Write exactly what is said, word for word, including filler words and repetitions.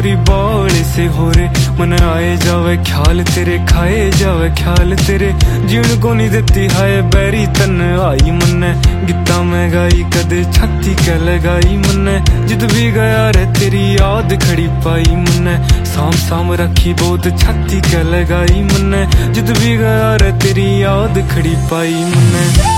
गोरी बाले से होरे मन आए जावे ख्याल तेरे, खाए जावे ख्याल तेरे। जीण को नहीं देती हाय बैरी तन आई मन्ने, गित्ता में गाई कदे छाती क्या लगाई मन्ने। जिद भी गया रे तेरी याद खड़ी पाई मन्ने, साम साम रखी बहुत छाती क्या लगाई मन्ने। जिद भी गया रे तेरी याद खड़ी पाई मन्ने।